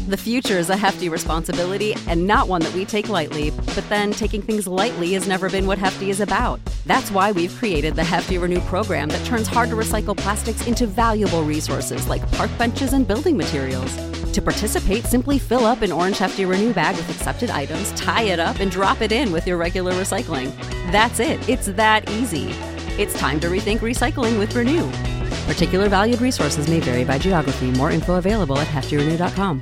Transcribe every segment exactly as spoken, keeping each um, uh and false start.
The future is a hefty responsibility and not one that we take lightly, but then taking things lightly has never been what Hefty is about. That's why we've created the Hefty Renew program that turns hard-to-recycle plastics into valuable resources like park benches and building materials. To participate, simply fill up an orange Hefty Renew bag with accepted items, tie it up, and drop it in with your regular recycling. That's it. It's that easy. It's time to rethink recycling with Renew. Particular valued resources may vary by geography. More info available at hefty renew dot com.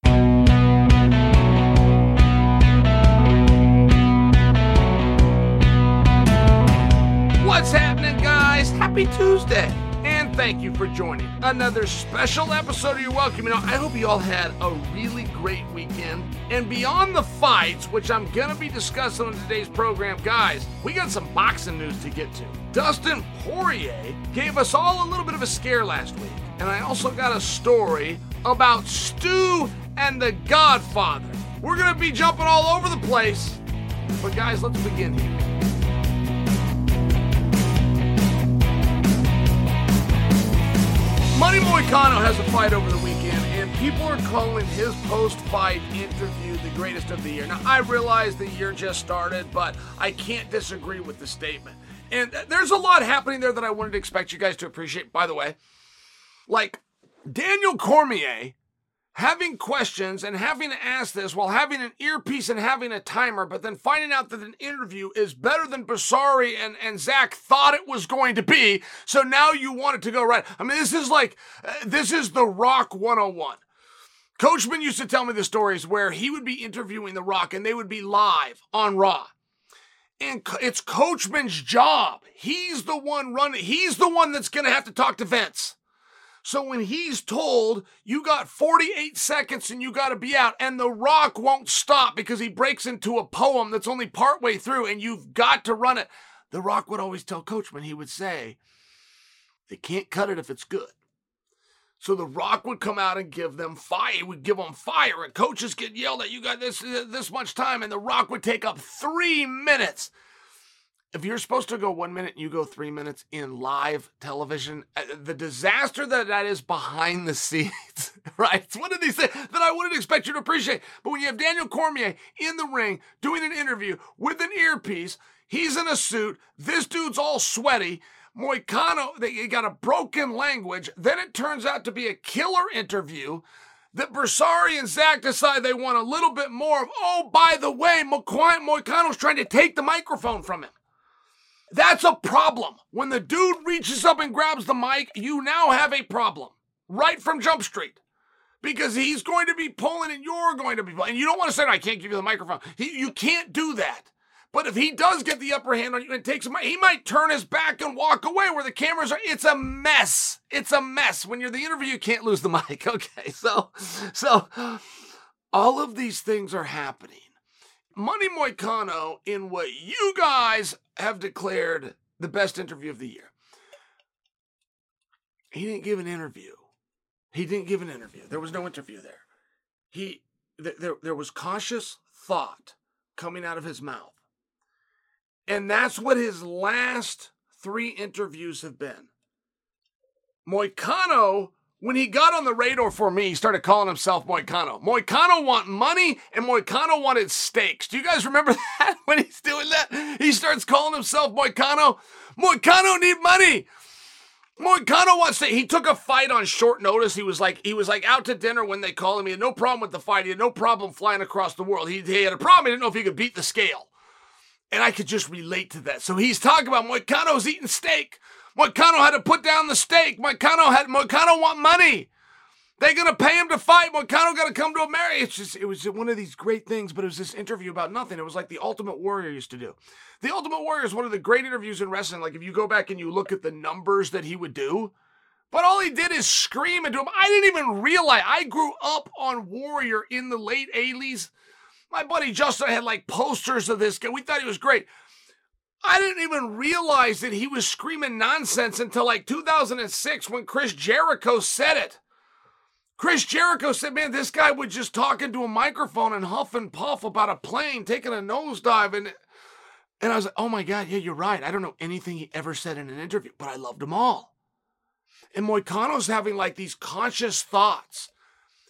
What's happening, guys? Happy Tuesday. And thank you for joining another special episode of You're Welcome. You know, I hope you all had a really great weekend. And beyond the fights, which I'm going to be discussing on today's program, guys, we got some boxing news to get to. Dustin Poirier gave us all a little bit of a scare last week. And I also got a story about Stu and the Godfather. We're going to be jumping all over the place. But guys, let's begin here. Money Moicano has a fight over the weekend, and people are calling his post-fight interview the greatest of the year. Now, I realize the year just started, but I can't disagree with the statement. And there's a lot happening there that I wanted to expect you guys to appreciate, by the way. Like, Daniel Cormier having questions and having to ask this while having an earpiece and having a timer, but then finding out that an interview is better than Basari and, and Zach thought it was going to be, so now you want it to go right. I mean, this is like, uh, this is The Rock one oh one. Coachman used to tell me the stories where he would be interviewing The Rock and they would be live on Raw. And it's Coachman's job. He's the one running, he's the one that's going to have to talk to Vince. So when he's told, you got forty-eight seconds and you got to be out, and The Rock won't stop because he breaks into a poem that's only partway through and you've got to run it. The Rock would always tell Coachman, he would say, they can't cut it if it's good. So The Rock would come out and give them fire. He would give them fire, and coaches get yelled at, you got this, this much time, and The Rock would take up three minutes. If you're supposed to go one minute and you go three minutes in live television, the disaster that that is behind the scenes, right? It's one of these things that I wouldn't expect you to appreciate. But when you have Daniel Cormier in the ring doing an interview with an earpiece, he's in a suit, this dude's all sweaty, Moicano, they got a broken language, then it turns out to be a killer interview that Bersari and Zach decide they want a little bit more of. Oh, by the way, Moicano's trying to take the microphone from him. That's a problem. When the dude reaches up and grabs the mic, you now have a problem. Right from Jump Street. Because he's going to be pulling and you're going to be pulling. And you don't want to say, no, I can't give you the microphone. He, you can't do that. But if he does get the upper hand on you and takes a mic, he might turn his back and walk away where the cameras are. It's a mess. It's a mess. When you're the interview, you can't lose the mic. Okay, so, so all of these things are happening. Money Moicano in what you guys have declared the best interview of the year. He didn't give an interview. He didn't give an interview. There was no interview there. He th- there, there was conscious thought coming out of his mouth. And that's what his last three interviews have been. Moicano, when he got on the radar for me, he started calling himself Moicano. Moicano want money, and Moicano wanted steaks. Do you guys remember that when he's doing that? He starts calling himself Moicano. Moicano need money. Moicano wants to. He took a fight on short notice. He was like he was like out to dinner when they called him. He had no problem with the fight. He had no problem flying across the world. He, he had a problem. He didn't know if he could beat the scale. And I could just relate to that. So he's talking about Moicano's eating steak. Moicano had to put down the steak. Moicano had Moicano want money. They're gonna pay him to fight. Moicano got to come to America. It's just it was one of these great things, but it was this interview about nothing. It was like the Ultimate Warrior used to do. The Ultimate Warrior is one of the great interviews in wrestling. Like if you go back and you look at the numbers that he would do, but all he did is scream into him. I didn't even realize. I grew up on Warrior in the late eighties. My buddy Justin had like posters of this guy. We thought he was great. I didn't even realize that he was screaming nonsense until like two thousand six when Chris Jericho said it. Chris Jericho said, man, this guy would just talk into a microphone and huff and puff about a plane taking a nosedive. And, and I was like, oh my God, yeah, you're right. I don't know anything he ever said in an interview, but I loved them all. And Moicano's having like these conscious thoughts.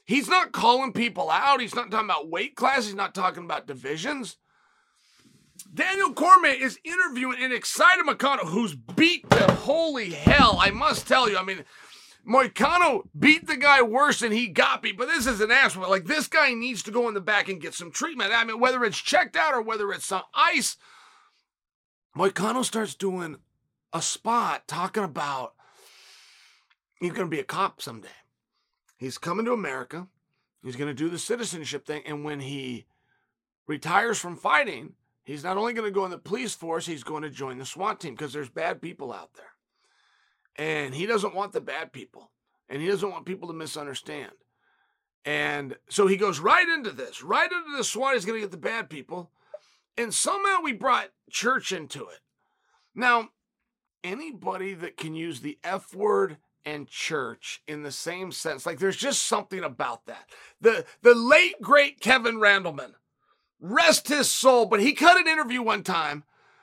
He's not calling people out. He's not talking about weight classes. He's not talking about divisions. Daniel Cormier is interviewing an excited Moicano who's beat the holy hell. I must tell you, I mean, Moicano beat the guy worse than he got beat, but this is an ass. Like, this guy needs to go in the back and get some treatment. I mean, whether it's checked out or whether it's some ice, Moicano starts doing a spot talking about he's going to be a cop someday. He's coming to America. He's going to do the citizenship thing. And when he retires from fighting, he's not only going to go in the police force, he's going to join the SWAT team because there's bad people out there. And he doesn't want the bad people. And he doesn't want people to misunderstand. And so he goes right into this. Right into the SWAT, he's going to get the bad people. And somehow we brought church into it. Now, anybody that can use the F word and church in the same sense, like there's just something about that. The, the late, great Kevin Randleman, rest his soul, but he cut an interview one time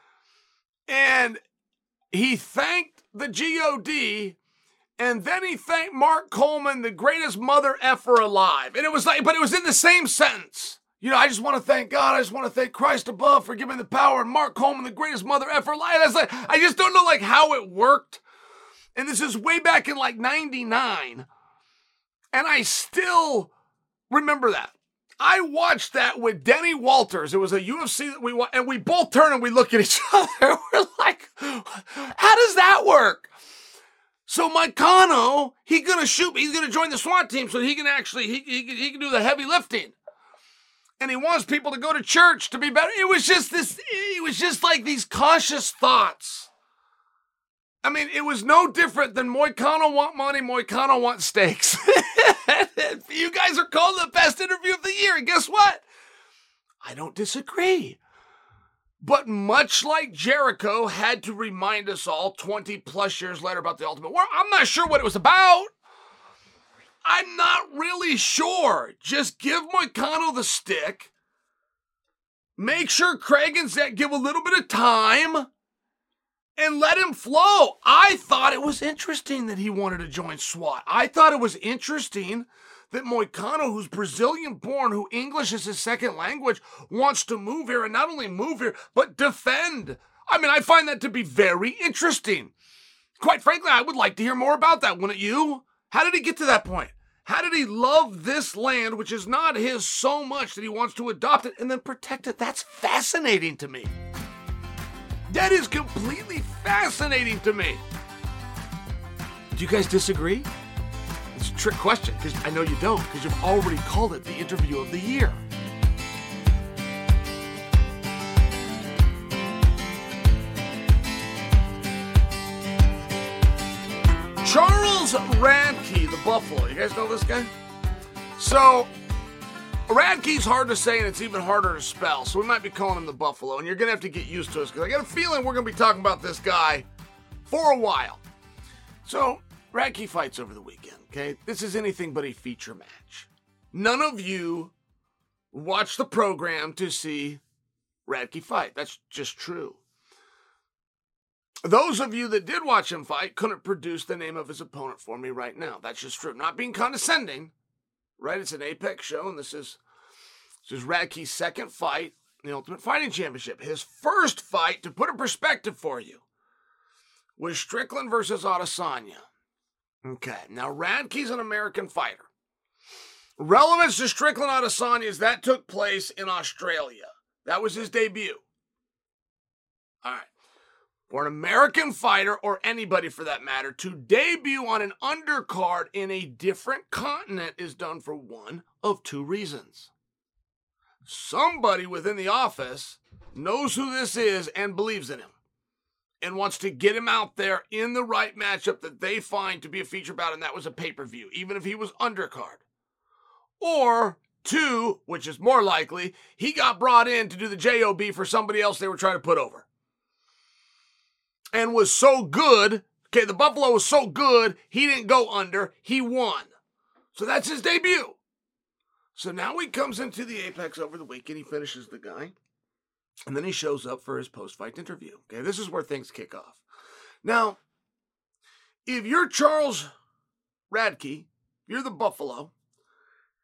and he thanked the G O D and then he thanked Mark Coleman, the greatest mother effer alive. And it was like, but it was in the same sentence. You know, I just want to thank God. I just want to thank Christ above for giving the power. And Mark Coleman, the greatest mother effer alive. That's like, I just don't know like how it worked. And this is way back in like ninety-nine. And I still remember that. I watched that with Denny Walters. It was a U F C that we watched, and we both turn and we look at each other. We're like, how does that work? So Moicano, he's going to shoot, he's going to join the SWAT team so he can actually, he, he, he can do the heavy lifting. And he wants people to go to church to be better. It was just this, it was just like these cautious thoughts. I mean, it was no different than Moicano want money, Moicano want steaks. You guys are called the best interview of the year. And guess what? I don't disagree. But much like Jericho had to remind us all twenty plus years later about the Ultimate War, I'm not sure what it was about. I'm not really sure. Just give Moicano the stick. Make sure Craig and Zach give a little bit of time. And let him flow. I thought it was interesting that he wanted to join SWAT. I thought it was interesting that Moicano, who's Brazilian born, who English is his second language, wants to move here and not only move here, but defend. I mean, I find that to be very interesting. Quite frankly, I would like to hear more about that, wouldn't you? How did he get to that point? How did he love this land, which is not his, so much that he wants to adopt it and then protect it? That's fascinating to me. That is completely fascinating to me. Do you guys disagree? It's a trick question, because I know you don't, because you've already called it the interview of the year. Charles Radke, the Buffalo. You guys know this guy? So, Radke's hard to say and it's even harder to spell, so we might be calling him the Buffalo, and you're going to have to get used to us, because I got a feeling we're going to be talking about this guy for a while. So, Radke fights over the weekend, okay? This is anything but a feature match. None of you watch the program to see Radke fight. That's just true. Those of you that did watch him fight couldn't produce the name of his opponent for me right now. That's just true. Not being condescending. Right, it's an Apex show, and this is, this is Radke's second fight in the Ultimate Fighting Championship. His first fight, to put in perspective for you, was Strickland versus Adesanya. Okay, now Radke's an American fighter. Relevance to Strickland Adesanya is that took place in Australia. That was his debut. All right. For an American fighter, or anybody for that matter, to debut on an undercard in a different continent is done for one of two reasons. Somebody within the office knows who this is and believes in him and wants to get him out there in the right matchup that they find to be a feature bout, and that was a pay-per-view, even if he was undercard. Or two, which is more likely, he got brought in to do the J O B for somebody else they were trying to put over. And was so good, okay, the Buffalo was so good, he didn't go under, he won. So that's his debut. So now he comes into the Apex over the weekend, he finishes the guy, and then he shows up for his post-fight interview. Okay, this is where things kick off. Now, if you're Charles Radke, you're the Buffalo,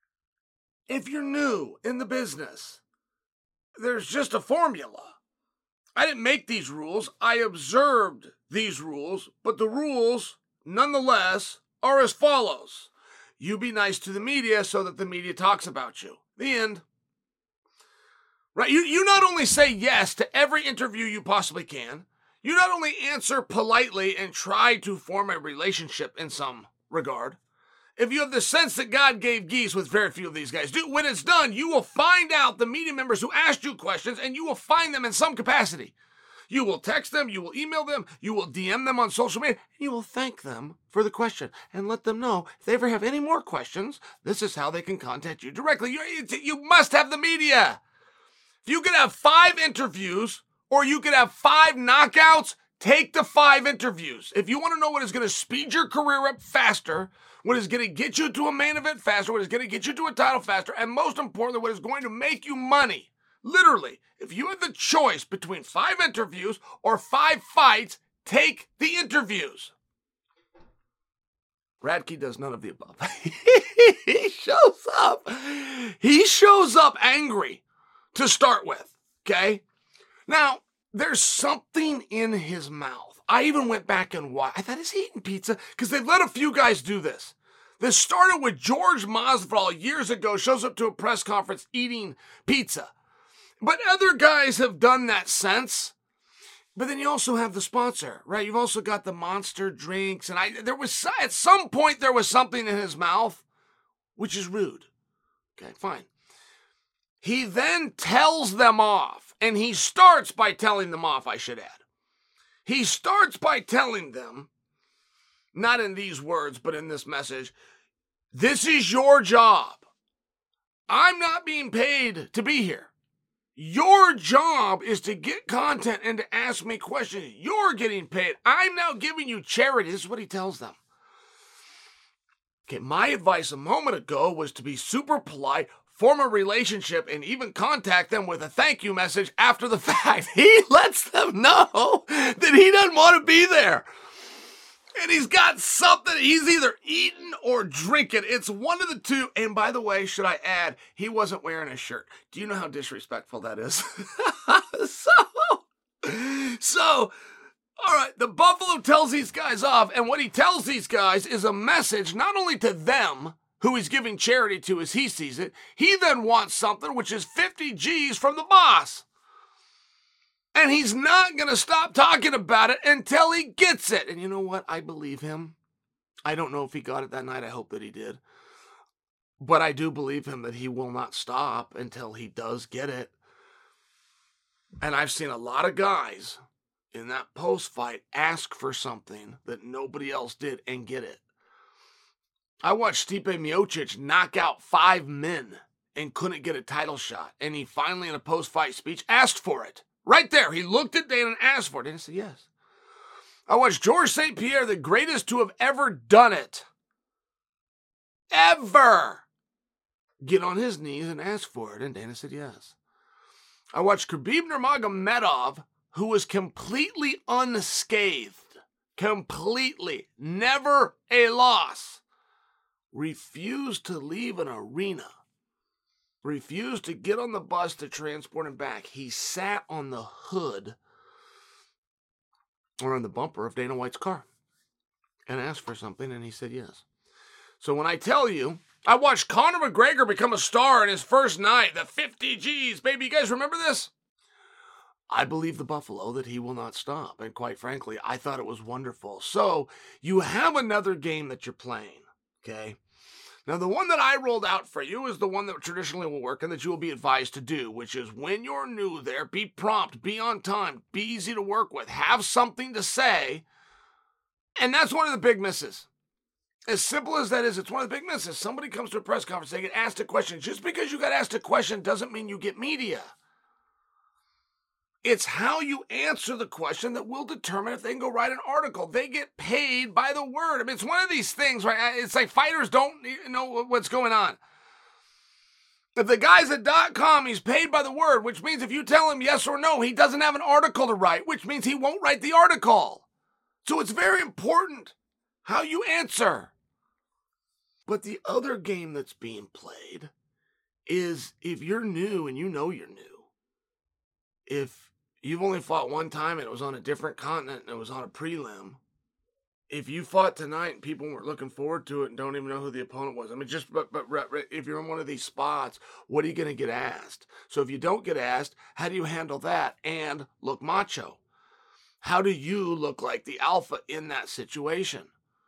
if you're new in the business, there's just a formula. I didn't make these rules. I observed these rules, but the rules, nonetheless, are as follows. You be nice to the media so that the media talks about you. The end. Right? You, you not only say yes to every interview you possibly can, you not only answer politely and try to form a relationship in some regard. If you have the sense that God gave geese, with very few of these guys do, when it's done, you will find out the media members who asked you questions, and you will find them in some capacity. You will text them, you will email them, you will D M them on social media, and you will thank them for the question and let them know if they ever have any more questions, this is how they can contact you directly. You, you must have the media. If you could have five interviews or you could have five knockouts, take the five interviews. If you want to know what is going to speed your career up faster, what is going to get you to a main event faster, what is going to get you to a title faster, and most importantly, what is going to make you money. Literally, if you have the choice between five interviews or five fights, take the interviews. Radke does none of the above. He shows up. He shows up angry to start with, okay? Now, there's something in his mouth. I even went back and watched. I thought, is he eating pizza? Because they've let a few guys do this. This started with George Masvidal years ago, shows up to a press conference eating pizza. But other guys have done that since. But then you also have the sponsor, right? You've also got the Monster drinks. And I, there was, at some point, there was something in his mouth, which is rude. Okay, fine. He then tells them off. And he starts by telling them off, I should add. He starts by telling them, not in these words, but in this message, this is your job. I'm not being paid to be here. Your job is to get content and to ask me questions. You're getting paid. I'm now giving you charity. This is what he tells them. Okay, my advice a moment ago was to be super polite, form a relationship, and even contact them with a thank you message after the fact. He lets them know that he doesn't want to be there. And he's got something, he's either eating or drinking. It's one of the two. And by the way, should I add, he wasn't wearing a shirt. Do you know how disrespectful that is? so, so, all right, the Buffalo tells these guys off. And what he tells these guys is a message not only to them, who he's giving charity to as he sees it, he then wants something which is fifty G's from the boss. And he's not going to stop talking about it until he gets it. And you know what? I believe him. I don't know if he got it that night. I hope that he did. But I do believe him that he will not stop until he does get it. And I've seen a lot of guys in that post-fight ask for something that nobody else did and get it. I watched Stipe Miocic knock out five men and couldn't get a title shot. And he finally, in a post-fight speech, asked for it. Right there, he looked at Dana and asked for it. Dana said yes. I watched Georges Saint Pierre, the greatest to have ever done it, ever, get on his knees and ask for it. And Dana said yes. I watched Khabib Nurmagomedov, who was completely unscathed, completely, never a loss, refused to leave an arena. Refused to get on the bus to transport him back. He sat on the hood or on the bumper of Dana White's car and asked for something, and he said yes. So when I tell you, I watched Conor McGregor become a star in his first night, the fifty G's, baby. You guys remember this? I believe the Buffalo that he will not stop, and quite frankly, I thought it was wonderful. So you have another game that you're playing, okay? Now, the one that I rolled out for you is the one that traditionally will work and that you will be advised to do, which is when you're new there, be prompt, be on time, be easy to work with, have something to say. And that's one of the big misses. As simple as that is, it's one of the big misses. Somebody comes to a press conference, they get asked a question. Just because you got asked a question doesn't mean you get media. It's how you answer the question that will determine if they can go write an article. They get paid by the word. I mean, it's one of these things, right? It's like fighters don't know what's going on. If the guy's at .com, he's paid by the word, which means if you tell him yes or no, he doesn't have an article to write, which means he won't write the article. So it's very important how you answer. But the other game that's being played is if you're new and you know you're new, if you've only fought one time and it was on a different continent and it was on a prelim, if you fought tonight and people weren't looking forward to it and don't even know who the opponent was, I mean, just but, but if you're in one of these spots, what are you going to get asked? So if you don't get asked, how do you handle that and look macho? How do you look like the alpha in that situation?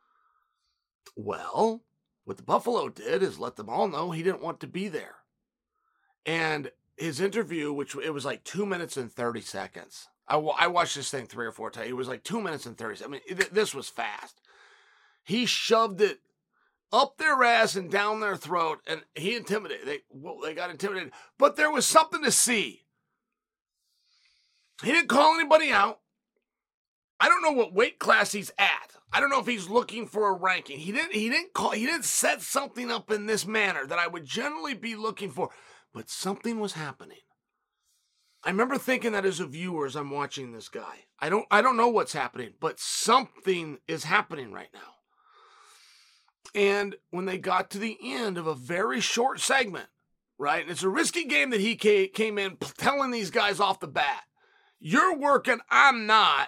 Well, what the Buffalo did is let them all know he didn't want to be there. And his interview, which it was like two minutes and thirty seconds. I, I watched this thing three or four times. It was like two minutes and thirty seconds. I mean, it, this was fast. He shoved it up their ass and down their throat, and he intimidated. They, well, they got intimidated. But there was something to see. He didn't call anybody out. I don't know what weight class he's at. I don't know if he's looking for a ranking. He didn't, he didn't call, he didn't set something up in this manner that I would generally be looking for. But something was happening. I remember thinking that as a viewer as I'm watching this guy. I don't I don't know what's happening, but something is happening right now. And when they got to the end of a very short segment, right? And it's a risky game that he came in telling these guys off the bat, you're working, I'm not.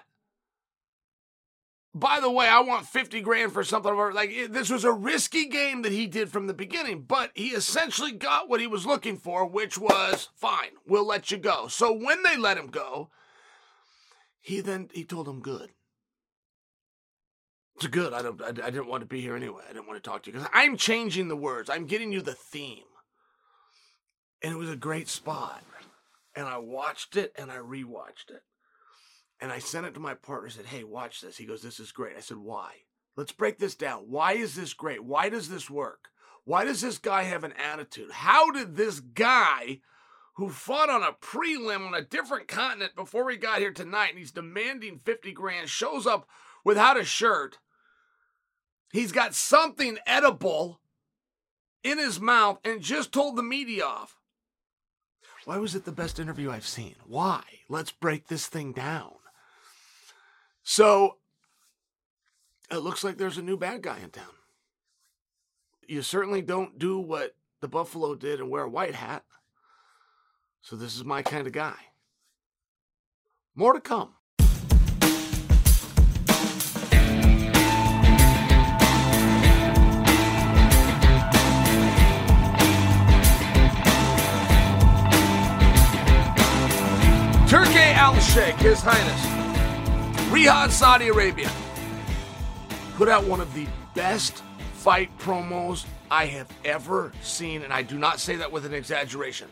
By the way, I want fifty grand for something. Like, it, this was a risky game that he did from the beginning, but he essentially got what he was looking for, which was, fine, we'll let you go. So when they let him go, he then, he told them good. It's good. I don't, I, I didn't want to be here anyway. I didn't want to talk to you because I'm changing the words. I'm getting you the theme. And it was a great spot. And I watched it and I rewatched it. And I sent it to my partner, said, hey, watch this. He goes, this is great. I said, why? Let's break this down. Why is this great? Why does this work? Why does this guy have an attitude? How did this guy who fought on a prelim on a different continent before he got here tonight, and he's demanding fifty grand, shows up without a shirt. He's got something edible in his mouth and just told the media off. Why was it the best interview I've seen? Why? Let's break this thing down. So, it looks like there's a new bad guy in town. You certainly don't do what the Buffalo did and wear a white hat. So this is my kind of guy. More to come. Turki Al-Sheikh, His Highness, Riyadh, Saudi Arabia, put out one of the best fight promos I have ever seen, and I do not say that with an exaggeration.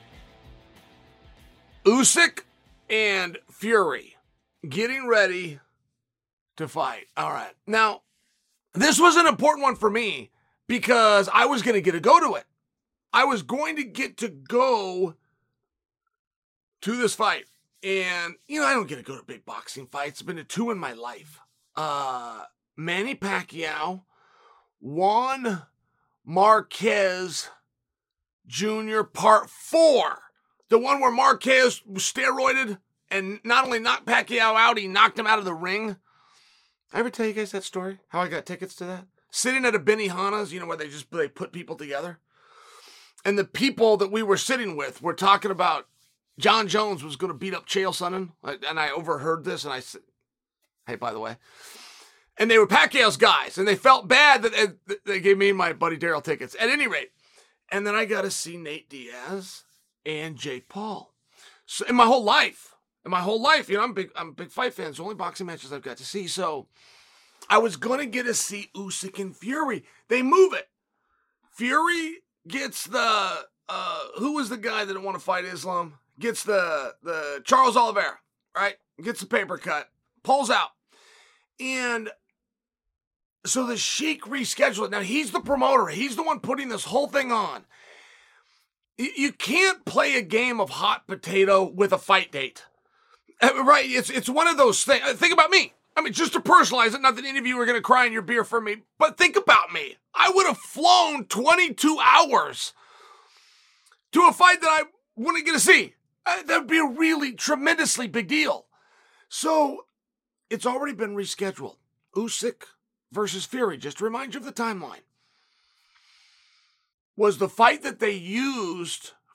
Usyk and Fury getting ready to fight. All right. Now, this was an important one for me because I was going to get to go to it. I was going to get to go to this fight. And, you know, I don't get to go to big boxing fights. I've been to two in my life. Uh, Manny Pacquiao, Juan Marquez Junior Part four. The one where Marquez was steroided and not only knocked Pacquiao out, he knocked him out of the ring. I ever tell you guys that story? How I got tickets to that? Sitting at a Benihana's, you know, where they just they put people together. And the people that we were sitting with were talking about John Jones was going to beat up Chael Sonnen, and I overheard this, and I said, hey, by the way. And they were Pacquiao's guys, and they felt bad that they gave me and my buddy Daryl tickets. At any rate, and then I got to see Nate Diaz and Jake Paul. So in my whole life, in my whole life, you know, I'm big, I'm a big fight fan. It's the only boxing matches I've got to see. So I was going to get to see Usyk and Fury. They move it. Fury gets the, uh, who was the guy that didn't want to fight Islam? Gets the, the Charles Oliveira, right? Gets the paper cut, pulls out. And so the Sheik rescheduled it. Now, he's the promoter. He's the one putting this whole thing on. You can't play a game of hot potato with a fight date. Right? It's it's one of those things. Think about me. I mean, just to personalize it, not that any of you are going to cry in your beer for me, but think about me. I would have flown twenty-two hours to a fight that I wouldn't get to see. Uh, that would be a really tremendously big deal. So, it's already been rescheduled. Usyk versus Fury, just to remind you of the timeline, was the fight that they used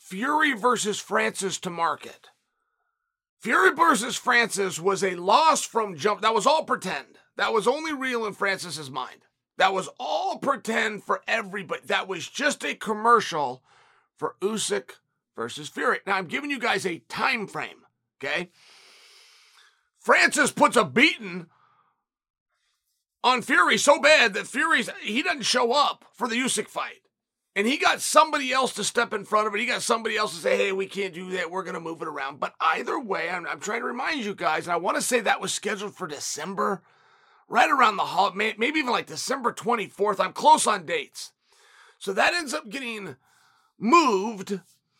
Fury versus Francis to market. Fury versus Francis was a loss from jump. That was all pretend. That was only real in Francis's mind. That was all pretend for everybody. That was just a commercial for Usyk versus Fury. Now, I'm giving you guys a time frame, okay? Francis puts a beating on Fury so bad that Fury's, he doesn't show up for the Usyk fight. And he got somebody else to step in front of it. He got somebody else to say, hey, we can't do that. We're going to move it around. But either way, I'm, I'm trying to remind you guys, and I want to say that was scheduled for December, right around the holiday, maybe even like December twenty-fourth. I'm close on dates. So that ends up getting moved,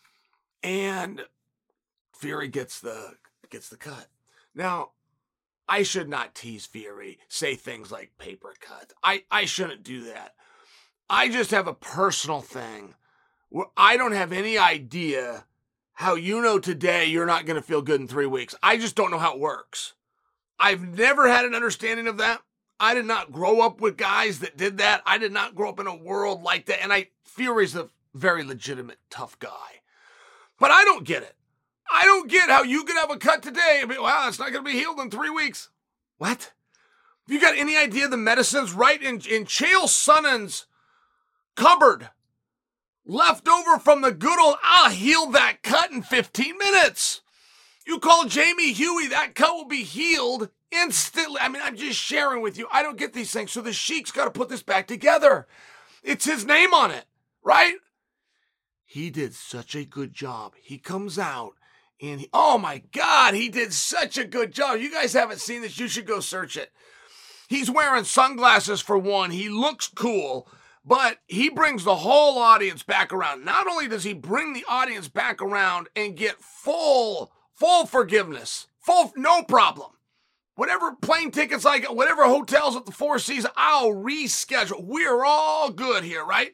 and Fury gets the gets the cut. Now, I should not tease Fury, say things like paper cut. I, I shouldn't do that. I just have a personal thing where I don't have any idea how you know today you're not going to feel good in three weeks. I just don't know how it works. I've never had an understanding of that. I did not grow up with guys that did that. I did not grow up in a world like that. And I, Fury's a very legitimate, tough guy. But I don't get it. I don't get how you could have a cut today and be, wow, it's not going to be healed in three weeks. What? Have you got any idea the medicine's right in, in Chael Sonnen's cupboard? Left over from the good old, I'll heal that cut in fifteen minutes. You call Jamie Huey, that cut will be healed instantly. I mean, I'm just sharing with you. I don't get these things. So the Sheik's got to put this back together. It's his name on it, right? He did such a good job. He comes out and, he, oh my God, he did such a good job. You guys haven't seen this. You should go search it. He's wearing sunglasses for one. He looks cool, but he brings the whole audience back around. Not only does he bring the audience back around and get full, full forgiveness, full, no problem. Whatever plane tickets I get, whatever hotels at the Four Seasons, I'll reschedule. We're all good here, right?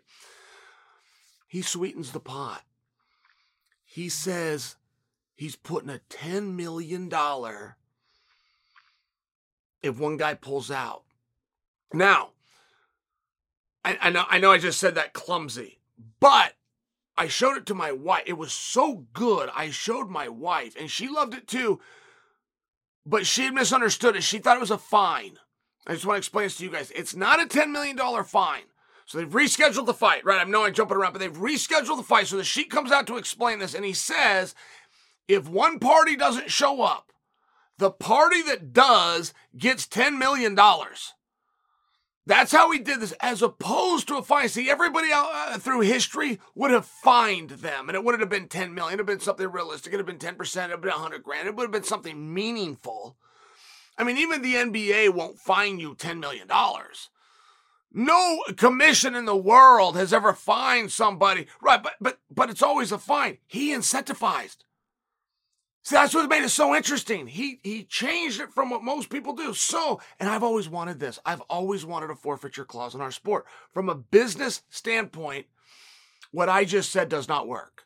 He sweetens the pot. He says he's putting a ten million dollars if one guy pulls out. Now, I, I know I know I just said that clumsy, but I showed it to my wife. It was so good. I showed my wife, and she loved it too, but she had misunderstood it. She thought it was a fine. I just want to explain this to you guys. It's not a ten million dollars fine. So they've rescheduled the fight, right? I know I'm jumping around, but they've rescheduled the fight. So the Sheik comes out to explain this, and he says, if one party doesn't show up, the party that does gets ten million dollars. That's how he did this, as opposed to a fine. See, everybody out, uh, through history would have fined them, and it wouldn't have been ten million. It would have been something realistic. It would have been ten percent. It would have been one hundred grand. It would have been something meaningful. I mean, even the N B A won't fine you ten million dollars. No commission in the world has ever fined somebody. Right, but but but it's always a fine. He incentivized. See, that's what made it so interesting. He he changed it from what most people do. So, and I've always wanted this. I've always wanted a forfeiture clause in our sport. From a business standpoint, what I just said does not work.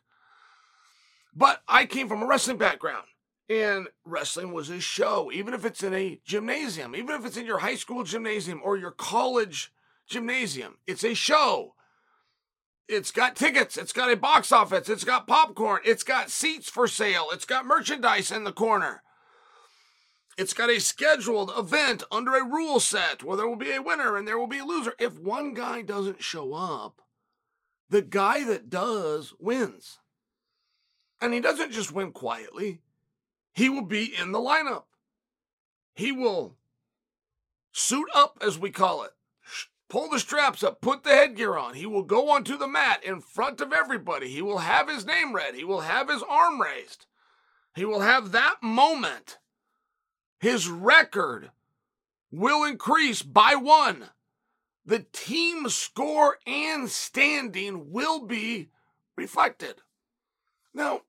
But I came from a wrestling background, and wrestling was a show, even if it's in a gymnasium, even if it's in your high school gymnasium or your college gymnasium. It's a show. It's got tickets. It's got a box office. It's got popcorn. It's got seats for sale. It's got merchandise in the corner. It's got a scheduled event under a rule set where there will be a winner and there will be a loser. If one guy doesn't show up, the guy that does wins. And he doesn't just win quietly. He will be in the lineup. He will suit up, as we call it. Pull the straps up, put the headgear on. He will go onto the mat in front of everybody. He will have his name read. He will have his arm raised. He will have that moment. His record will increase by one. The team score and standing will be reflected. Now,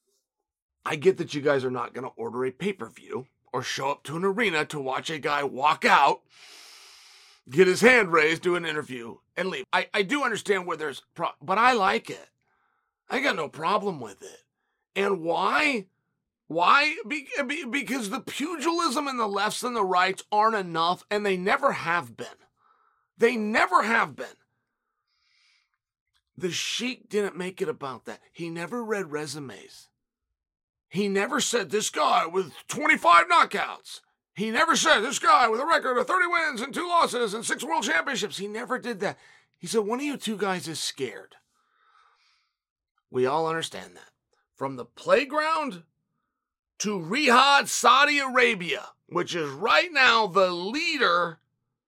I get that you guys are not going to order a pay-per-view or show up to an arena to watch a guy walk out, get his hand raised, do an interview, and leave. I, I do understand where there's, pro- but I like it. I got no problem with it. And why? Why? Be, be, because the pugilism and the lefts and the rights aren't enough, and they never have been. They never have been. The Sheik didn't make it about that. He never read resumes. He never said, this guy with twenty-five knockouts. He never said, this guy with a record of thirty wins and two losses and six world championships. He never did that. He said, one of you two guys is scared. We all understand that. From the playground to Riyadh, Saudi Arabia, which is right now the leader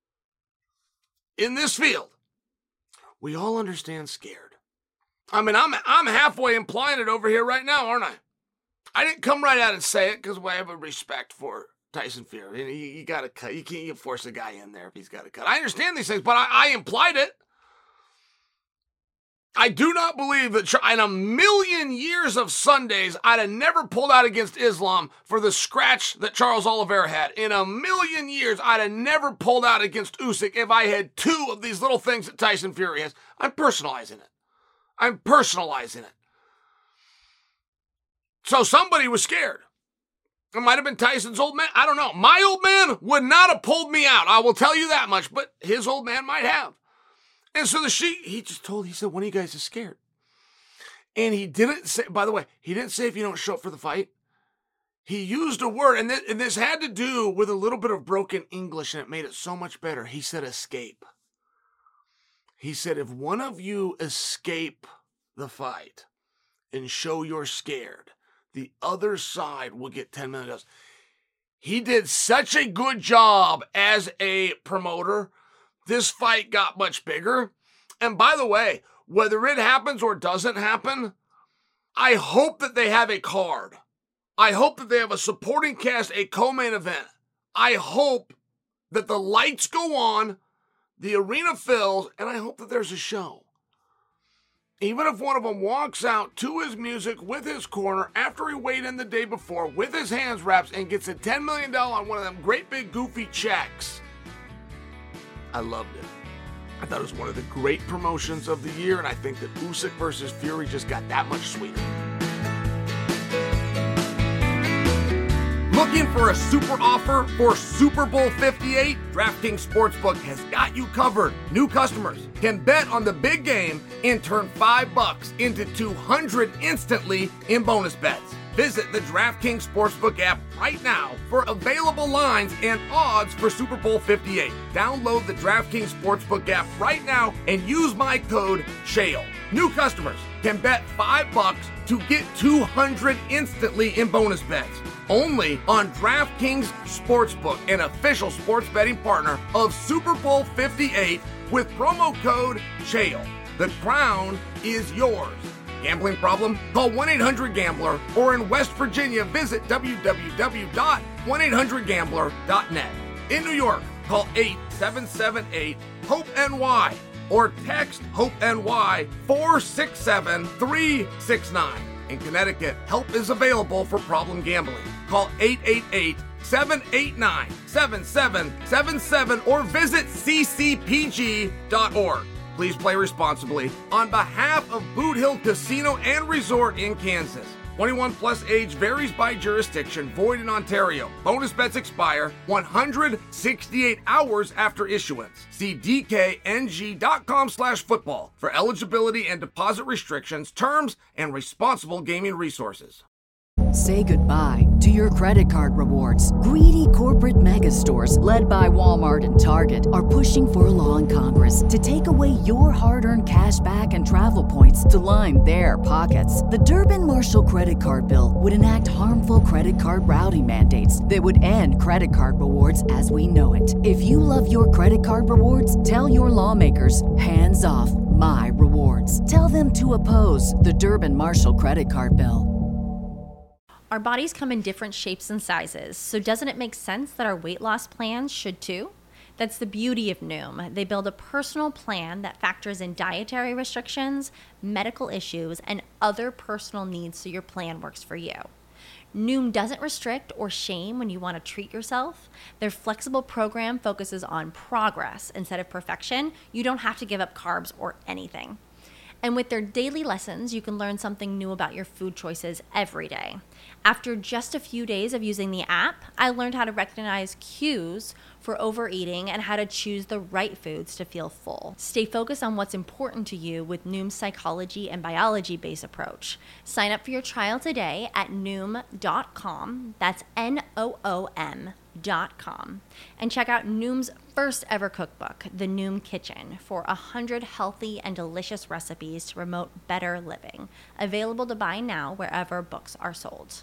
in this field, we all understand scared. I mean, I'm I'm halfway implying it over here right now, aren't I? I didn't come right out and say it because I have a respect for Tyson Fury. You, you got to cut. You can't you force a guy in there if he's got to cut. I understand these things, but I, I implied it. I do not believe that in a million years of Sundays, I'd have never pulled out against Islam for the scratch that Charles Oliveira had. In a million years, I'd have never pulled out against Usyk if I had two of these little things that Tyson Fury has. I'm personalizing it. I'm personalizing it. So somebody was scared. It might have been Tyson's old man. I don't know. My old man would not have pulled me out. I will tell you that much, but his old man might have. And so the Sheik, he just told, he said, one of you guys is scared. And he didn't say, by the way, he didn't say if you don't show up for the fight. He used a word, and, th- and this had to do with a little bit of broken English, and it made it so much better. He said escape. He said, if one of you escape the fight and show you're scared, the other side will get ten million dollars. He did such a good job as a promoter. This fight got much bigger. And by the way, whether it happens or doesn't happen, I hope that they have a card. I hope that they have a supporting cast, a co-main event. I hope that the lights go on, the arena fills, and I hope that there's a show. Even if one of them walks out to his music with his corner after he weighed in the day before with his hands wrapped and gets a ten million dollars on one of them great big goofy checks. I loved it. I thought it was one of the great promotions of the year, and I think that Usyk versus Fury just got that much sweeter. Looking for a super offer for Super Bowl fifty-eight? DraftKings Sportsbook has got you covered. New customers can bet on the big game and turn five bucks into two hundred instantly in bonus bets. Visit the DraftKings Sportsbook app right now for available lines and odds for Super Bowl fifty-eight. Download the DraftKings Sportsbook app right now and use my code SHALE. New customers can bet five bucks to get two hundred instantly in bonus bets. Only on DraftKings Sportsbook, an official sports betting partner of Super Bowl fifty-eight with promo code SHALE. The crown is yours. Gambling problem? Call one eight hundred gambler or in West Virginia, visit w w w dot one eight hundred gambler dot net. In New York, call eight seven seven eight HOPE N Y or text HOPE-N-Y four six seven three six nine. In Connecticut, help is available for problem gambling. Call eight eight eight seven eight nine seven seven seven seven or visit c c p g dot org. Please play responsibly on behalf of Boot Hill Casino and Resort in Kansas. twenty-one plus age varies by jurisdiction, void in Ontario. Bonus bets expire one hundred sixty-eight hours after issuance. See d k n g dot com slash football for eligibility and deposit restrictions, terms, and responsible gaming resources. Say goodbye to your credit card rewards. Greedy corporate mega stores, led by Walmart and Target, are pushing for a law in Congress to take away your hard-earned cash back and travel points to line their pockets. The Durbin-Marshall credit card bill would enact harmful credit card routing mandates that would end credit card rewards as we know it. If you love your credit card rewards, tell your lawmakers, hands off my rewards. Tell them to oppose the Durbin-Marshall credit card bill. Our bodies come in different shapes and sizes, so doesn't it make sense that our weight loss plans should too? That's the beauty of Noom. They build a personal plan that factors in dietary restrictions, medical issues, and other personal needs so your plan works for you. Noom doesn't restrict or shame when you want to treat yourself. Their flexible program focuses on progress instead of perfection. You don't have to give up carbs or anything. And with their daily lessons, you can learn something new about your food choices every day. After just a few days of using the app, I learned how to recognize cues for overeating and how to choose the right foods to feel full. Stay focused on what's important to you with Noom's psychology and biology-based approach. Sign up for your trial today at noom dot com. That's N O O M dot com. And check out Noom's first ever cookbook, The Noom Kitchen, for one hundred healthy and delicious recipes to promote better living. Available to buy now wherever books are sold.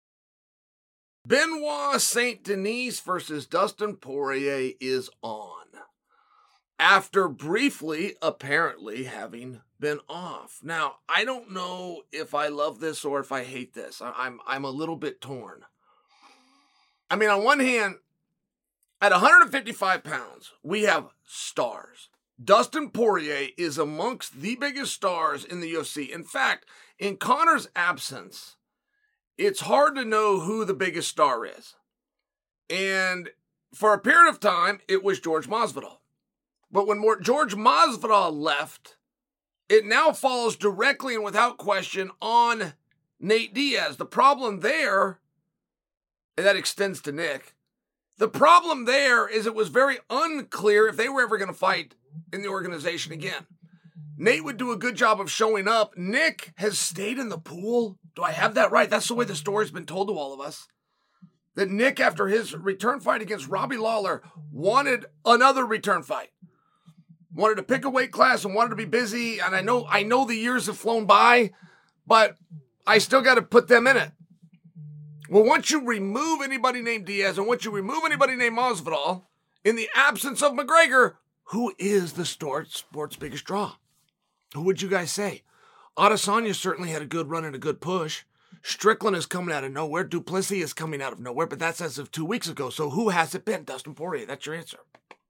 Benoit Saint Denis versus Dustin Poirier is on, after briefly, apparently, having been off. Now, I don't know if I love this or if I hate this. I'm I'm a little bit torn. I mean, on one hand, at one hundred fifty-five pounds, we have stars. Dustin Poirier is amongst the biggest stars in the U F C. In fact, in Conor's absence, it's hard to know who the biggest star is. And for a period of time, it was George Masvidal. But when George Masvidal left, it now falls directly and without question on Nate Diaz. The problem there, and that extends to Nick, the problem there is it was very unclear if they were ever going to fight in the organization again. Nate would do a good job of showing up. Nick has stayed in the pool. Do I have that right? That's the way the story's been told to all of us. That Nick, after his return fight against Robbie Lawler, wanted another return fight. Wanted to pick a weight class and wanted to be busy. And I know, I know the years have flown by, but I still got to put them in it. Well, once you remove anybody named Diaz and once you remove anybody named Masvidal, in the absence of McGregor, who is the sports biggest draw? Who would you guys say? Adesanya certainly had a good run and a good push. Strickland is coming out of nowhere. Duplessis is coming out of nowhere, but that's as of two weeks ago. So who has it been? Dustin Poirier. That's your answer.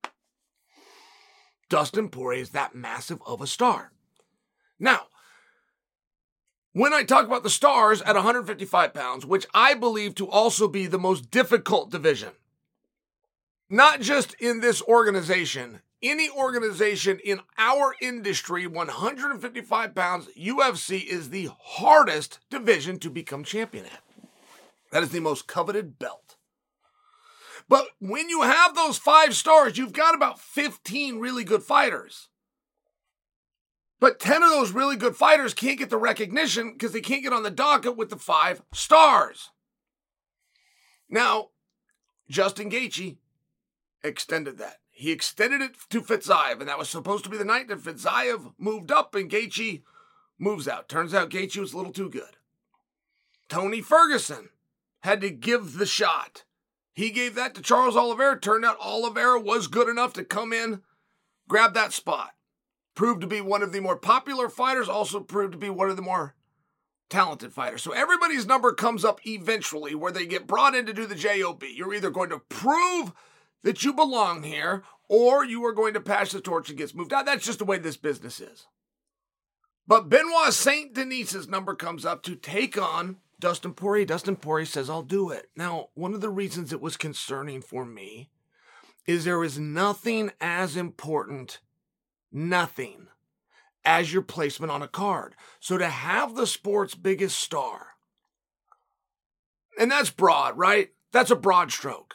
Dustin Poirier is that massive of a star. Now, when I talk about the stars at one hundred fifty-five pounds, which I believe to also be the most difficult division, not just in this organization, any organization in our industry, one hundred fifty-five pounds, U F C is the hardest division to become champion at. That is the most coveted belt. But when you have those five stars, you've got about fifteen really good fighters. But ten of those really good fighters can't get the recognition because they can't get on the docket with the five stars. Now, Justin Gaethje extended that. He extended it to Fiziev, and that was supposed to be the night that Fiziev moved up and Gaethje moves out. Turns out Gaethje was a little too good. Tony Ferguson had to give the shot. He gave that to Charles Oliveira. Turned out Oliveira was good enough to come in, grab that spot. Proved to be one of the more popular fighters, also proved to be one of the more talented fighters. So everybody's number comes up eventually where they get brought in to do the job. You're either going to prove that you belong here, or you are going to pass the torch and gets moved out. That's just the way this business is. But Benoit Saint Denis' number comes up to take on Dustin Poirier. Dustin Poirier says, I'll do it. Now, one of the reasons it was concerning for me is there is nothing as important, nothing, as your placement on a card. So to have the sport's biggest star, and that's broad, right? That's a broad stroke.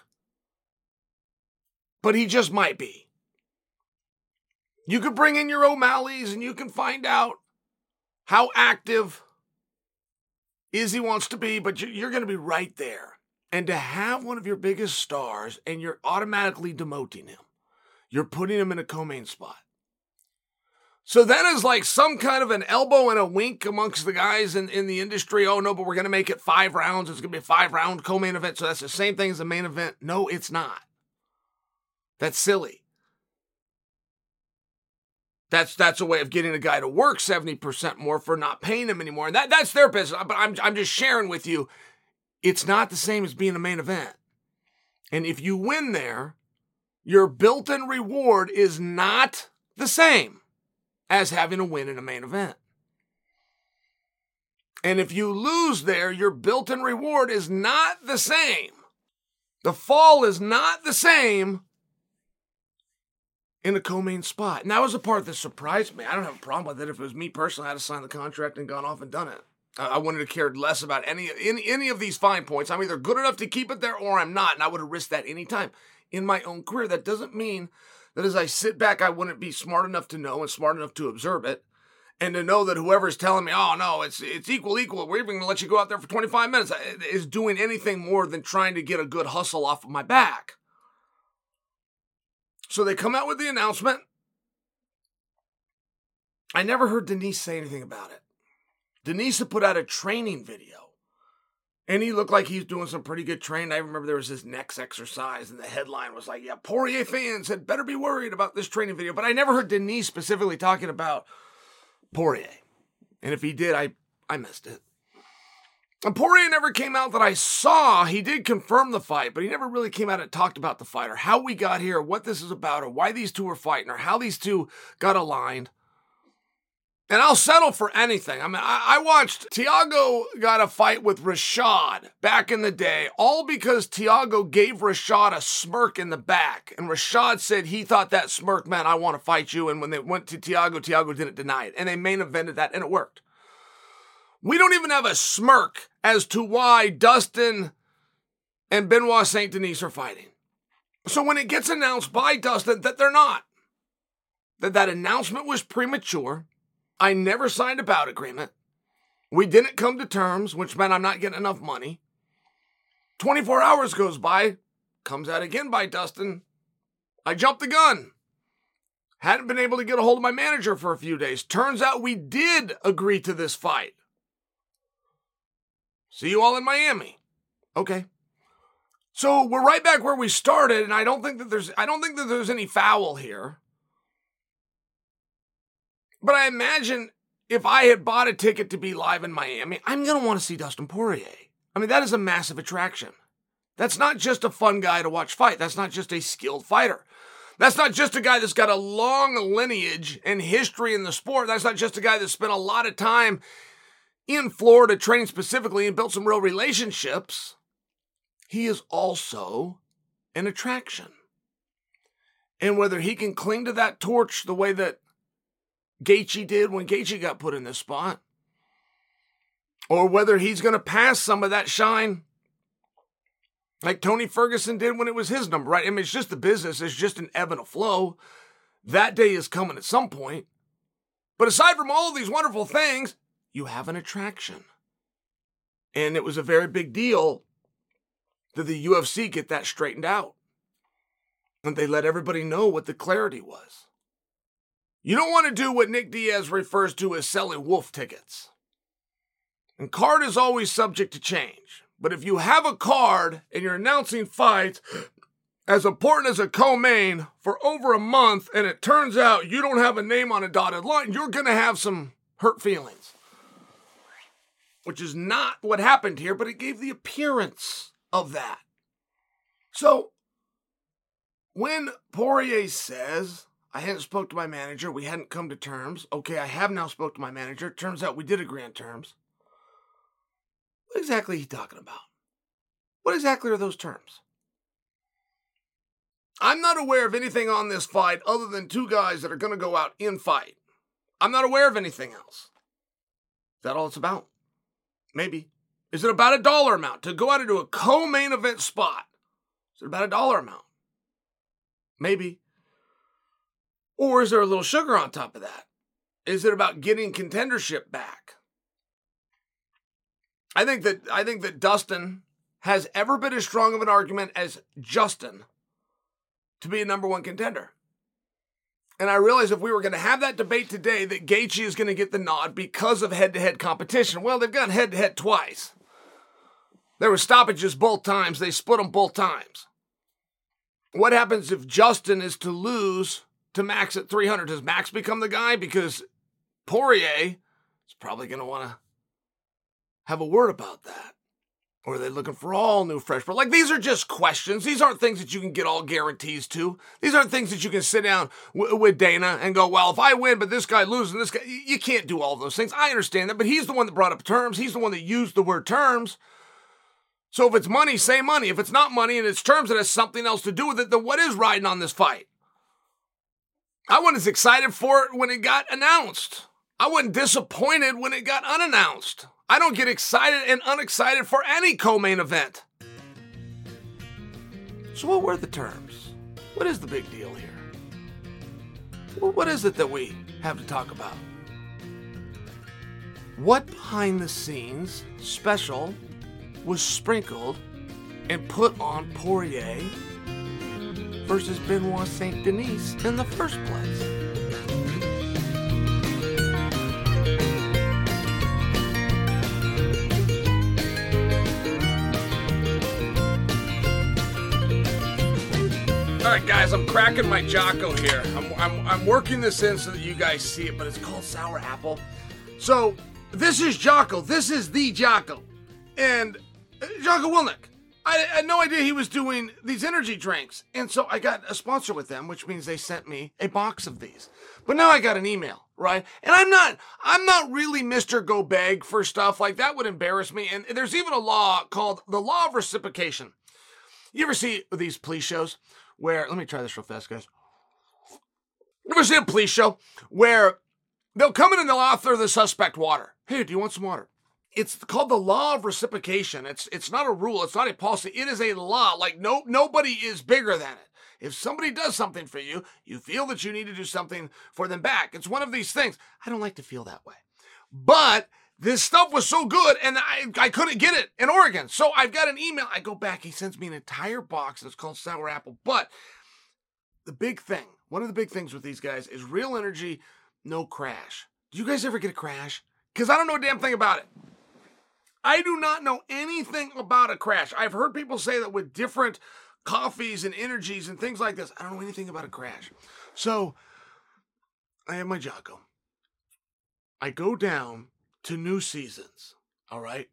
But he just might be. You could bring in your O'Malley's and you can find out how active Izzy wants to be, but you're going to be right there. And to have one of your biggest stars and you're automatically demoting him, you're putting him in a co-main spot. So that is like some kind of an elbow and a wink amongst the guys in, in the industry. Oh, no, but we're going to make it five rounds. It's going to be a five-round co-main event, so that's the same thing as the main event. No, it's not. That's silly. That's that's a way of getting a guy to work seventy percent more for not paying him anymore. And that, that's their business. But I'm, I'm just sharing with you, it's not the same as being a main event. And if you win there, your built-in reward is not the same as having a win in a main event. And if you lose there, your built-in reward is not the same. The fall is not the same in a co-main spot. And that was the part that surprised me. I don't have a problem with it. If it was me personally, I'd have signed the contract and gone off and done it. I wouldn't have cared less about any, any, any of these fine points. I'm either good enough to keep it there or I'm not, and I would have risked that any time. in my own career. That doesn't mean that as I sit back, I wouldn't be smart enough to know and smart enough to observe it. And to know that whoever's telling me, oh, no, it's it's equal, equal, we're even going to let you go out there for twenty-five minutes, is doing anything more than trying to get a good hustle off of my back. So they come out with the announcement. I never heard Denise say anything about it. Denise had put out a training video. And he looked like he's doing some pretty good training. I remember there was this next exercise, and the headline was like, yeah, Poirier fans had better be worried about this training video. But I never heard Denise specifically talking about Poirier. And if he did, I, I missed it. And Poirier never came out that I saw. He did confirm the fight, but he never really came out and talked about the fight or how we got here, or what this is about, or why these two are fighting, or how these two got aligned. And I'll settle for anything. I mean, I, I watched Thiago got a fight with Rashad back in the day, all because Thiago gave Rashad a smirk in the back. And Rashad said he thought that smirk meant, I want to fight you. And when they went to Thiago, Thiago didn't deny it. And they main evented that, and it worked. We don't even have a smirk as to why Dustin and Benoit Saint Denis are fighting. So when it gets announced by Dustin that they're not, that that announcement was premature, I never signed a bout agreement. We didn't come to terms, which meant I'm not getting enough money. twenty-four hours goes by, comes out again by Dustin. I jumped the gun. Hadn't been able to get a hold of my manager for a few days. Turns out we did agree to this fight. See you all in Miami. Okay. So we're right back where we started, and I don't think that there's I don't think that there's any foul here. But I imagine if I had bought a ticket to be live in Miami, I'm going to want to see Dustin Poirier. I mean, that is a massive attraction. That's not just a fun guy to watch fight. That's not just a skilled fighter. That's not just a guy that's got a long lineage and history in the sport. That's not just a guy that spent a lot of time in Florida training specifically and built some real relationships. He is also an attraction. And whether he can cling to that torch the way that Gaethje did when Gaethje got put in this spot, or whether he's going to pass some of that shine like Tony Ferguson did when it was his number, right? I mean, it's just the business. It's just an ebb and a flow. That day is coming at some point. But aside from all of these wonderful things, you have an attraction. And it was a very big deal that the U F C get that straightened out. And they let everybody know what the clarity was. You don't want to do what Nick Diaz refers to as selling wolf tickets. And card is always subject to change. But if you have a card and you're announcing fights as important as a co-main for over a month, and it turns out you don't have a name on a dotted line, you're going to have some hurt feelings. Which is not what happened here, but it gave the appearance of that. So, when Poirier says, I hadn't spoke to my manager, we hadn't come to terms. Okay, I have now spoke to my manager. Turns out we did agree on terms. What exactly is he talking about? What exactly are those terms? I'm not aware of anything on this fight other than two guys that are going to go out in fight. I'm not aware of anything else. Is that all it's about? Maybe. Is it about a dollar amount to go out into a co-main event spot? Is it about a dollar amount? Maybe. Or is there a little sugar on top of that? Is it about getting contendership back? I think that I think that Dustin has ever been as strong of an argument as Justin to be a number one contender. And I realize if we were going to have that debate today, that Gaethje is going to get the nod because of head-to-head competition. Well, they've gone head-to-head twice. There were stoppages both times. They split them both times. What happens if Justin is to lose to Max at three hundred? Does Max become the guy? Because Poirier is probably going to want to have a word about that. Or are they looking for all new fresh? But like, these are just questions. These aren't things that you can get all guarantees to. These aren't things that you can sit down w- with Dana and go, well, if I win, but this guy loses, and this guy, you can't do all of those things. I understand that, but he's the one that brought up terms. He's the one that used the word terms. So if it's money, say money. If it's not money and it's terms that has something else to do with it, then what is riding on this fight? I wasn't as excited for it when it got announced. I wasn't disappointed when it got unannounced. I don't get excited and unexcited for any co-main event. So what were the terms? what is the big deal here? Well, what is it that we have to talk about? What behind the scenes special was sprinkled and put on Poirier versus Benoit Saint Denis in the first place? All right, guys, I'm cracking my Jocko here. I'm, I'm, I'm working this in so that you guys see it, but it's called Sour Apple. So, this is Jocko. This is the Jocko. And uh, Jocko Willink. I, I had no idea he was doing these energy drinks. And so I got a sponsor with them, which means they sent me a box of these. But now I got an email, right? And I'm not, I'm not really Mister Go Beg for stuff like that. Would embarrass me. And there's even a law called the law of reciprocation. You ever see these police shows where, let me try this real fast, guys. You ever see a police show where they'll come in and they'll offer the suspect water? Hey, do you want some water? It's called the law of reciprocation. It's it's not a rule. It's not a policy. It is a law. Like no nobody is bigger than it. If somebody does something for you, you feel that you need to do something for them back. It's one of these things. I don't like to feel that way. But this stuff was so good, and I, I couldn't get it in Oregon. So I've got an email. I go back. He sends me an entire box, and it's called Sour Apple. But the big thing, one of the big things with these guys is real energy, no crash. Do you guys ever get a crash? Because I don't know a damn thing about it. I do not know anything about a crash. I've heard people say that with different coffees and energies and things like this. I don't know anything about a crash. So I have my Jocko. I go down to New Seasons. All right.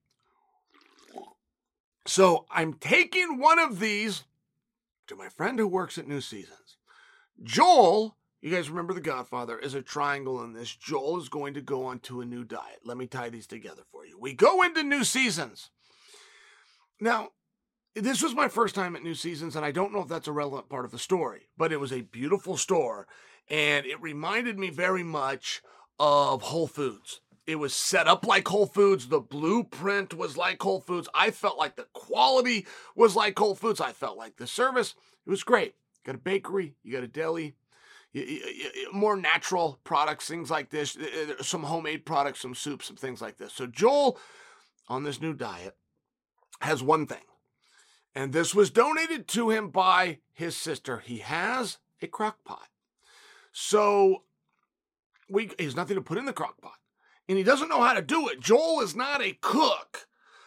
So I'm taking one of these to my friend who works at New Seasons. Joel, you guys remember The Godfather, is a triangle in this. Joel is going to go on to a new diet. Let me tie these together for you. We go into New Seasons. Now, this was my first time at New Seasons, and I don't know if that's a relevant part of the story, but it was a beautiful store, and it reminded me very much of Whole Foods. It was set up like Whole Foods. The blueprint was like Whole Foods. I felt like the quality was like Whole Foods. I felt like the service. It was great. You got a bakery. You got a deli. You, you, you, more natural products, things like this. Some homemade products, some soups, some things like this. So Joel, on this new diet, has one thing. And this was donated to him by his sister. He has a crock pot. So we, he has nothing to put in the crock pot. And he doesn't know how to do it. Joel is not a cook.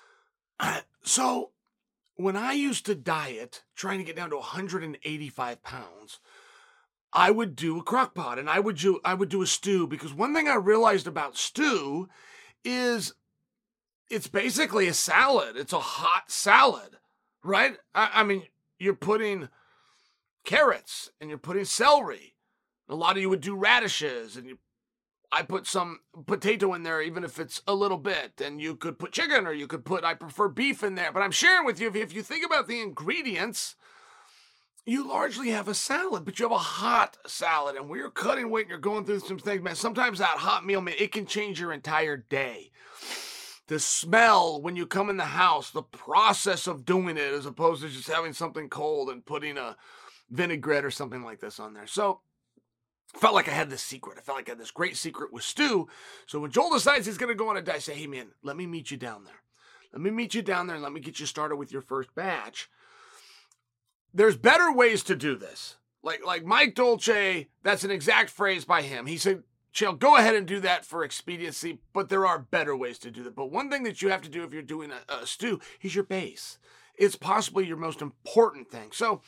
So when I used to diet, trying to get down to one hundred eighty-five pounds, I would do a crock pot and I would do, I would do a stew, because one thing I realized about stew is it's basically a salad. It's a hot salad, right? I, I mean, you're putting carrots and you're putting celery. A lot of you would do radishes, and you I put some potato in there, even if it's a little bit, and you could put chicken, or you could put, I prefer beef in there, but I'm sharing with you, if you think about the ingredients, you largely have a salad, but you have a hot salad, and when you're cutting weight and you're going through some things, man, sometimes that hot meal, man, it can change your entire day. The smell when you come in the house, the process of doing it, as opposed to just having something cold and putting a vinaigrette or something like this on there. So I felt like I had this secret. I felt like I had this great secret with stew. So when Joel decides he's going to go on a diet, I say, hey, man, let me meet you down there. Let me meet you down there and let me get you started with your first batch. There's better ways to do this. Like, like Mike Dolce, that's an exact phrase by him. He said, Chael, go ahead and do that for expediency, but there are better ways to do that. But one thing that you have to do if you're doing a, a stew is your base. It's possibly your most important thing. So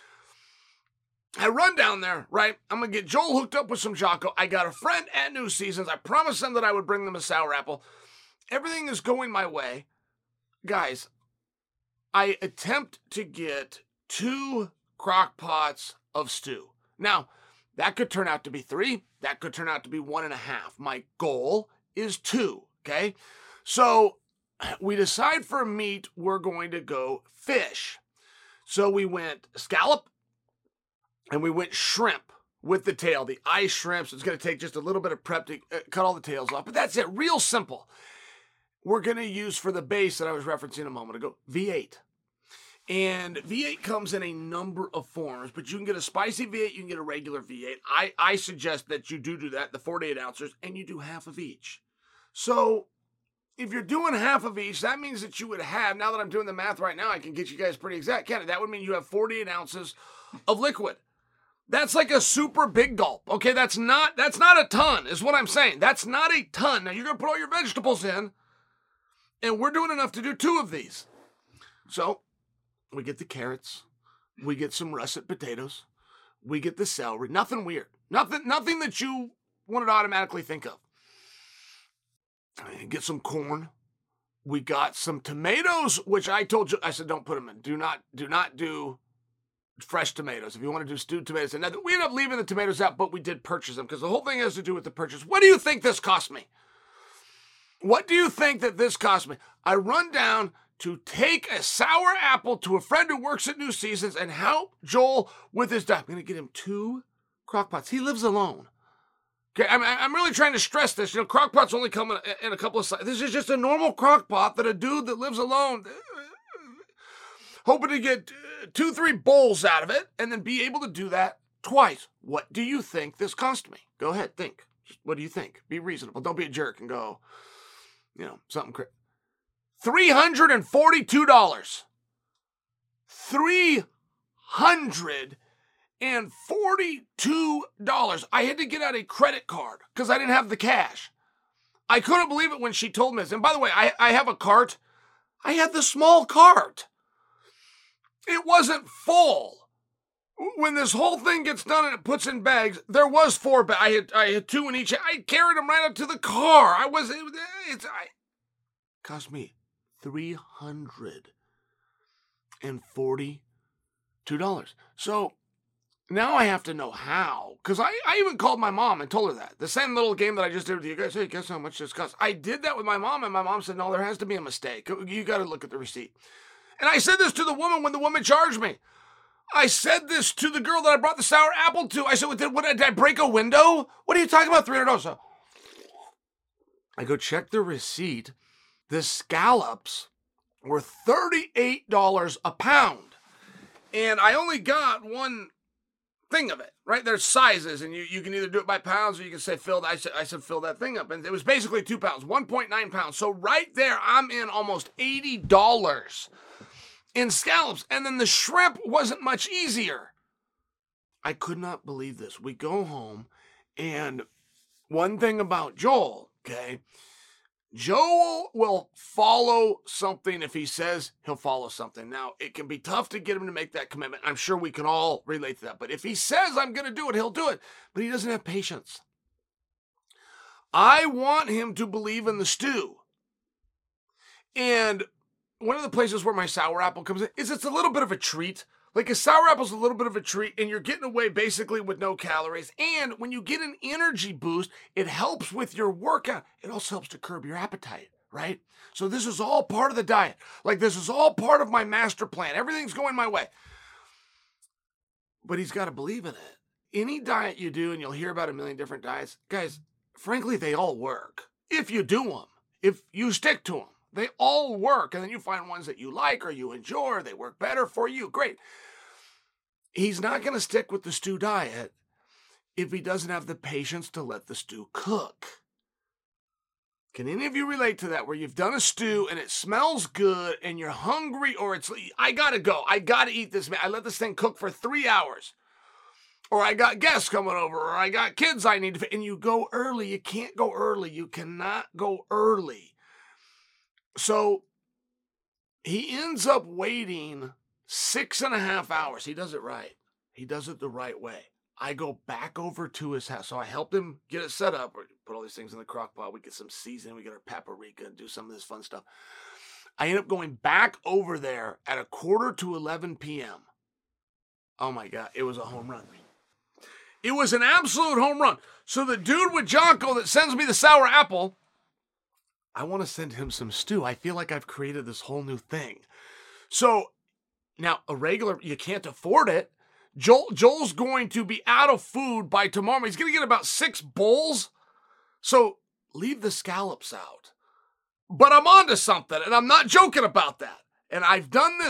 I run down there, right? I'm going to get Joel hooked up with some Jocko. I got a friend at New Seasons. I promised them that I would bring them a sour apple. Everything is going my way. Guys, I attempt to get two crock pots of stew. Now, that could turn out to be three. That could turn out to be one and a half. My goal is two, okay? So we decide for meat, we're going to go fish. So we went scallop, and we went shrimp with the tail, the ice shrimps. It's going to take just a little bit of prep to uh, cut all the tails off, but that's it. Real simple. We're going to use for the base that I was referencing a moment ago, V eight. And V eight comes in a number of forms, but you can get a spicy V eight, you can get a regular V eight. I, I suggest that you do do that, the forty-eight ounces, and you do half of each. So if you're doing half of each, that means that you would have, now that I'm doing the math right now, I can get you guys pretty exact, can't it? That would mean you have forty-eight ounces of liquid. That's like a super big gulp. Okay, that's not that's not a ton, is what I'm saying. That's not a ton. Now, you're going to put all your vegetables in, and we're doing enough to do two of these. So we get the carrots. We get some russet potatoes. We get the celery. Nothing weird. Nothing, nothing that you wanted to automatically think of. And get some corn. We got some tomatoes, which I told you, I said, don't put them in. Do not, do not do fresh tomatoes. If you want to do stewed tomatoes, and we ended up leaving the tomatoes out, but we did purchase them because the whole thing has to do with the purchase. What do you think this cost me? What do you think that this cost me? I run down to take a sour apple to a friend who works at New Seasons and help Joel with his diet. I'm going to get him two crock pots. He lives alone. Okay, I'm, I'm really trying to stress this. You know, crock pots only come in, in a couple of sizes. This is just a normal crock pot that a dude that lives alone, hoping to get two, three bowls out of it and then be able to do that twice. What do you think this cost me? Go ahead, think. Just, what do you think? Be reasonable. Don't be a jerk and go, you know, something crazy. three hundred forty-two dollars. three hundred forty-two dollars. I had to get out a credit card because I didn't have the cash. I couldn't believe it when she told me this. And by the way, I, I have a cart. I had the small cart. It wasn't full. When this whole thing gets done and it puts in bags, there was four bags. I had, I had two in each. I carried them right up to the car. I was, it, it's, I, cost me three hundred forty-two dollars. So now I have to know how, because I, I even called my mom and told her that. The same little game that I just did with you guys. Hey, guess how much this costs? I did that with my mom, and my mom said, no, there has to be a mistake. You got to look at the receipt. And I said this to the woman when the woman charged me. I said this to the girl that I brought the sour apple to. I said, what, did, what, did I break a window? What are you talking about, three hundred dollars? So I go check the receipt. The scallops were thirty-eight dollars a pound. And I only got one thing of it, right? There's sizes, and you, you can either do it by pounds or you can say fill. I said, I said fill that thing up. And it was basically two pounds, one point nine pounds. So right there, I'm in almost eighty dollars in scallops. And then the shrimp wasn't much easier. I could not believe this. We go home, and one thing about Joel, okay, Joel will follow something if he says he'll follow something. Now, it can be tough to get him to make that commitment. I'm sure we can all relate to that. But if he says I'm going to do it, he'll do it. But he doesn't have patience. I want him to believe in the stew. And one of the places where my sour apple comes in is it's a little bit of a treat. Like a sour apple's a little bit of a treat, and you're getting away basically with no calories. And when you get an energy boost, it helps with your workout. It also helps to curb your appetite, right? So this is all part of the diet. Like this is all part of my master plan. Everything's going my way. But he's got to believe in it. Any diet you do, and you'll hear about a million different diets, guys, frankly, they all work. If you do them, if you stick to them. They all work, and then you find ones that you like or you enjoy or they work better for you. Great. He's not going to stick with the stew diet if he doesn't have the patience to let the stew cook. Can any of you relate to that, where you've done a stew and it smells good and you're hungry, or it's, I got to go. I got to eat this. I let this thing cook for three hours. Or I got guests coming over, or I got kids I need to feed. And you go early. You can't go early. You cannot go early. So he ends up waiting six and a half hours. He does it right. He does it the right way. I go back over to his house. So I helped him get it set up. We put all these things in the crock pot. We get some seasoning. We get our paprika and do some of this fun stuff. I end up going back over there at a quarter to eleven p.m. Oh my God, it was a home run. It was an absolute home run. So the dude with Jonko that sends me the sour apple, I want to send him some stew. I feel like I've created this whole new thing. So now a regular, you can't afford it. Joel, Joel's going to be out of food by tomorrow. He's going to get about six bowls. So leave the scallops out. But I'm onto something, and I'm not joking about that. And I've done this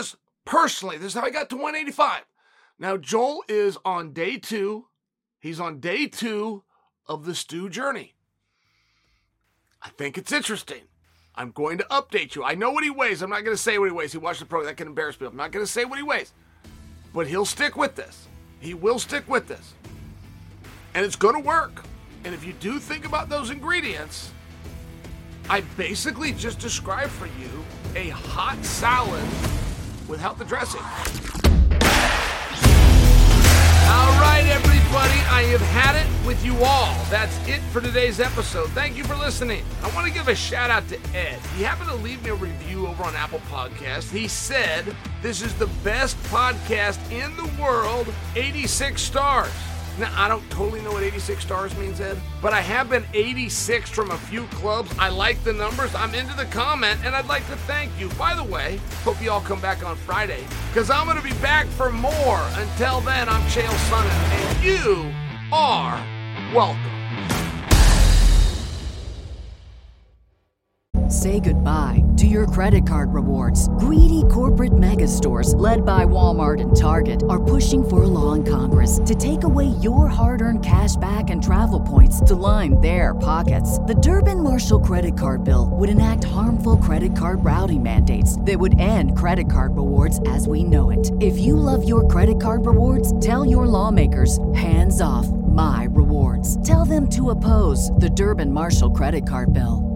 Personally, this is how I got to one eighty-five. Now, Joel is on day two. He's on day two of the Stu journey. I think it's interesting. I'm going to update you. I know what he weighs. I'm not going to say what he weighs. He watched the program. That can embarrass people. I'm not going to say what he weighs. But he'll stick with this. He will stick with this. And it's going to work. And if you do think about those ingredients, I basically just described for you a hot salad without the dressing. All right, everybody, I have had it with you all. That's it for today's episode. Thank you for listening. I want to give a shout out to Ed. He happened to leave me a review over on Apple Podcasts. He said, this is the best podcast in the world, eighty-six stars. Now, I don't totally know what eighty-six stars means, Ed, but I have been eighty-six from a few clubs. I like the numbers. I'm into the comment, and I'd like to thank you. By the way, hope you all come back on Friday, because I'm going to be back for more. Until then, I'm Chael Sonnen, and you are welcome. Say goodbye to your credit card rewards. Greedy corporate mega stores, led by Walmart and Target, are pushing for a law in Congress to take away your hard-earned cash back and travel points to line their pockets. The Durbin-Marshall credit card bill would enact harmful credit card routing mandates that would end credit card rewards as we know it. If you love your credit card rewards, tell your lawmakers, hands off my rewards. Tell them to oppose the Durbin-Marshall credit card bill.